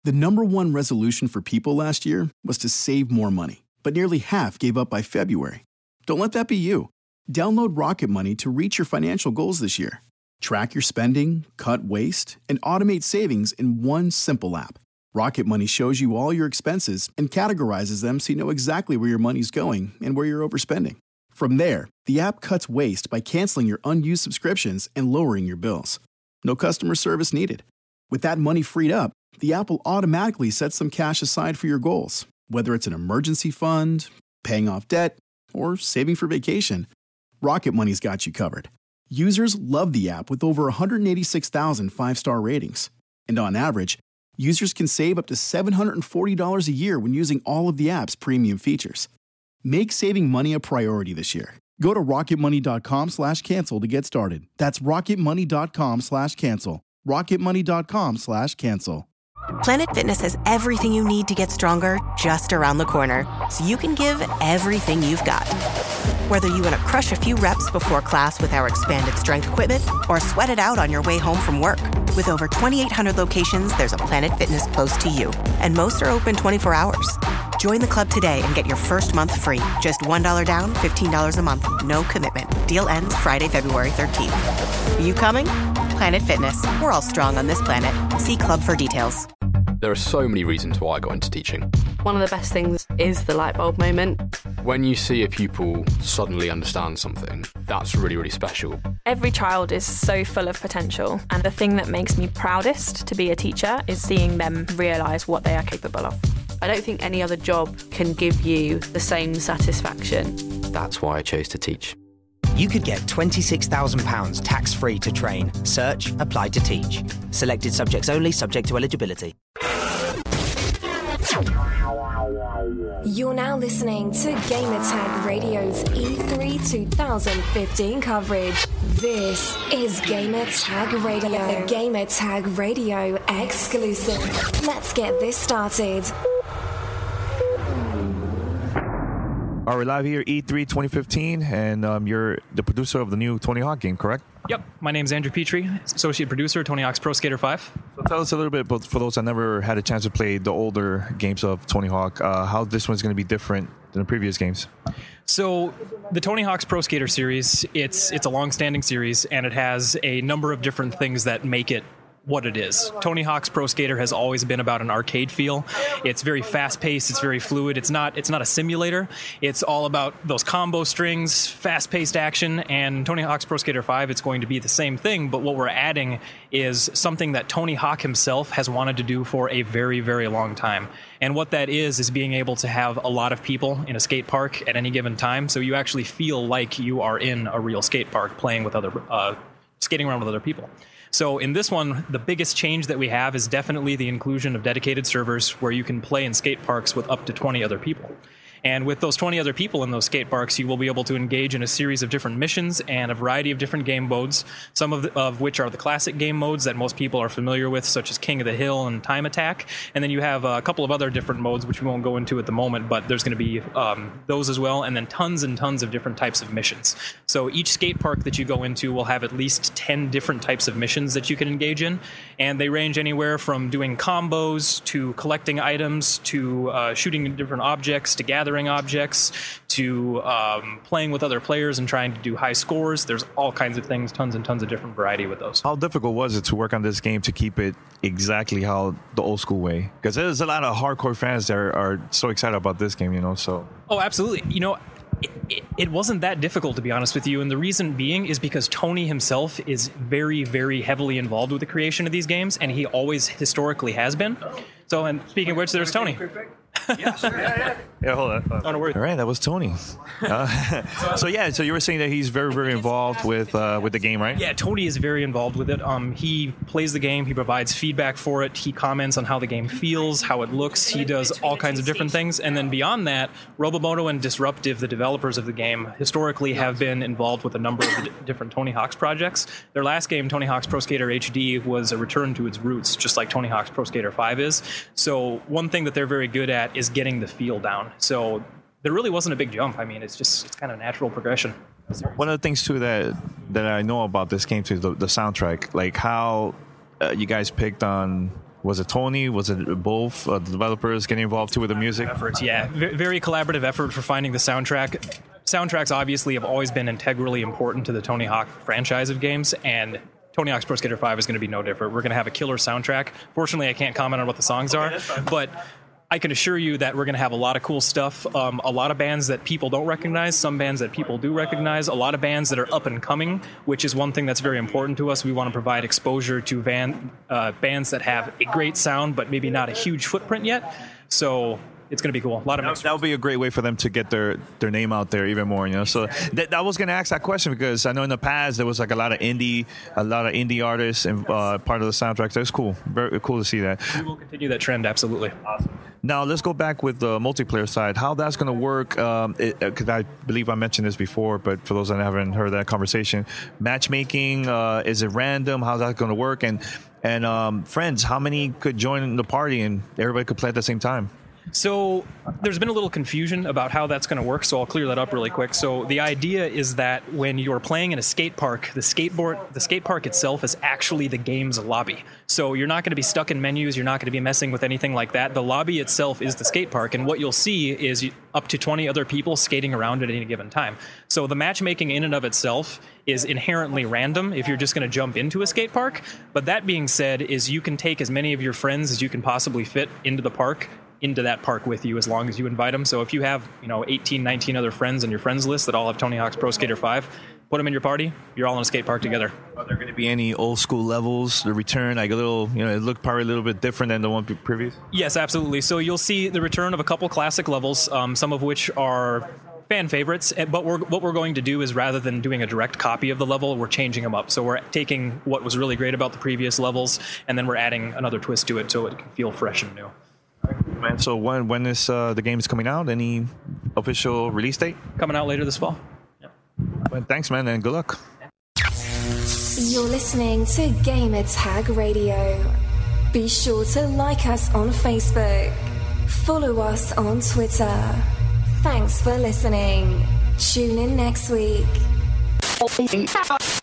The number one resolution for people last year was to save more money, but nearly half gave up by February. Don't let that be you. Download Rocket Money to reach your financial goals this year. Track your spending, cut waste, and automate savings in one simple app. Rocket Money shows you all your expenses and categorizes them so you know exactly where your money's going and where you're overspending. From there, the app cuts waste by canceling your unused subscriptions and lowering your bills. No customer service needed. With that money freed up, the app will automatically set some cash aside for your goals, whether it's an emergency fund, paying off debt, or saving for vacation. Rocket Money's got you covered. Users love the app with over 186,000 five-star ratings. And on average, users can save up to $740 a year when using all of the app's premium features. Make saving money a priority this year. Go to rocketmoney.com/cancel to get started. That's rocketmoney.com/cancel. rocketmoney.com/cancel. Planet Fitness has everything you need to get stronger just around the corner, so you can give everything you've got. Whether you want to crush a few reps before class with our expanded strength equipment or sweat it out on your way home from work. With over 2,800 locations, there's a Planet Fitness close to you, and most are open 24 hours. Join the club today and get your first month free. Just $1 down, $15 a month. No commitment. Deal ends Friday, February 13th. Are you coming? Planet Fitness. We're all strong on this planet. See club for details. There are so many reasons why I got into teaching. One of the best things is the light bulb moment. When you see a pupil suddenly understand something, that's really, really special. Every child is so full of potential, and the thing that makes me proudest to be a teacher is seeing them realise what they are capable of. I don't think any other job can give you the same satisfaction. That's why I chose to teach. You could get £26,000 tax-free to train. Search, apply to teach. Selected subjects only, subject to eligibility. You're now listening to Gamertag Radio's E3 2015 coverage. This is Gamertag Radio, a Gamertag Radio exclusive. Let's get this started. All right, live here, E3 2015, and you're the producer of the new Tony Hawk game, correct? Yep, my name's Andrew Petrie, associate producer, Tony Hawk's Pro Skater 5. So tell us a little bit about, for those that never had a chance to play the older games of Tony Hawk, how this one's going to be different than the previous games. So the Tony Hawk's Pro Skater series, it's a long-standing series, and it has a number of different things that make it what it is. Tony Hawk's Pro Skater has always been about an arcade feel. It's very fast-paced, it's very fluid. It's not a simulator. It's all about those combo strings, fast-paced action, and Tony Hawk's Pro Skater 5, it's going to be the same thing, but what we're adding is something that Tony Hawk himself has wanted to do for a very, very long time. And what that is being able to have a lot of people in a skate park at any given time, so you actually feel like you are in a real skate park playing with other, skating around with other people. So in this one, the biggest change that we have is definitely the inclusion of dedicated servers where you can play in skate parks with up to 20 other people. And with those 20 other people in those skate parks, you will be able to engage in a series of different missions and a variety of different game modes, some of which are the classic game modes that most people are familiar with, such as King of the Hill and Time Attack. And then you have a couple of other different modes, which we won't go into at the moment, but there's going to be those as well, and then tons and tons of different types of missions. So each skate park that you go into will have at least 10 different types of missions that you can engage in, and they range anywhere from doing combos to collecting items to shooting different objects to gathering objects to playing with other players and trying to do high scores. There's all kinds of things, tons and tons of different variety with those. How difficult was it to work on this game to keep it exactly how the old school way? Because there's a lot of hardcore fans that are so excited about this game, so. Oh, absolutely. It wasn't that difficult, to be honest with you, and the reason being is because Tony himself is very, very heavily involved with the creation of these games, and he always historically has been. So, and speaking of which, there's Tony. Yeah, hold on. Oh, no worries. All right, that was Tony. So you were saying that he's very, very involved with the game, right? Yeah, Tony is very involved with it. He plays the game, he provides feedback for it, he comments on how the game feels, how it looks, he does all kinds of different things. And then beyond that, Robomoto and Disruptive, the developers of the game, historically have been involved with a number of different Tony Hawk's projects. Their last game, Tony Hawk's Pro Skater HD, was a return to its roots, just like Tony Hawk's Pro Skater 5 is. So one thing that they're very good at is getting the feel down. So there really wasn't a big jump. I mean, it's kind of natural progression. One of the things too that I know about this game too is the soundtrack, like how you guys picked on Was it Tony? Was it both the developers getting involved too with the music? Efforts, yeah. Very collaborative effort for finding the soundtrack. Soundtracks obviously have always been integrally important to the Tony Hawk franchise of games, and Tony Hawk's Pro Skater 5 is going to be no different. We're going to have a killer soundtrack. Fortunately, I can't comment on what the songs are, but I can assure you that we're going to have a lot of cool stuff, a lot of bands that people don't recognize, some bands that people do recognize, a lot of bands that are up and coming, which is one thing that's very important to us. We want to provide exposure to bands that have a great sound, but maybe not a huge footprint yet. So it's going to be cool. A lot of that would be a great way for them to get their name out there even more. So that was going to ask that question, because I know in the past there was like a lot of indie artists and part of the soundtrack. That's cool. Very cool to see that. We will continue that trend. Absolutely. Awesome. Now let's go back with the multiplayer side. How that's going to work? Because I believe I mentioned this before, but for those that haven't heard that conversation, matchmaking, is it random? How's that going to work? And friends, how many could join the party and everybody could play at the same time? So there's been a little confusion about how that's going to work, so I'll clear that up really quick. So the idea is that when you're playing in a skate park, the skate park itself is actually the game's lobby. So you're not going to be stuck in menus, you're not going to be messing with anything like that. The lobby itself is the skate park, and what you'll see is up to 20 other people skating around at any given time. So the matchmaking in and of itself is inherently random if you're just going to jump into a skate park. But that being said, is you can take as many of your friends as you can possibly fit into that park with you, as long as you invite them. So if you have 18, 19 other friends on your friends list that all have Tony Hawk's Pro Skater 5, put them in your party. You're all in a skate park together. Are there going to be any old school levels, the return, like a little, it looked probably a little bit different than the one previous? Yes, absolutely. So you'll see the return of a couple classic levels, some of which are fan favorites, but what we're going to do is, rather than doing a direct copy of the level, we're changing them up. So we're taking what was really great about the previous levels, and then we're adding another twist to it so it can feel fresh and new. So when is the game is coming out? Any official release date? Coming out later this fall. Yeah. Well, thanks, man, and good luck. You're listening to Gamertag Radio. Be sure to like us on Facebook. Follow us on Twitter. Thanks for listening. Tune in next week.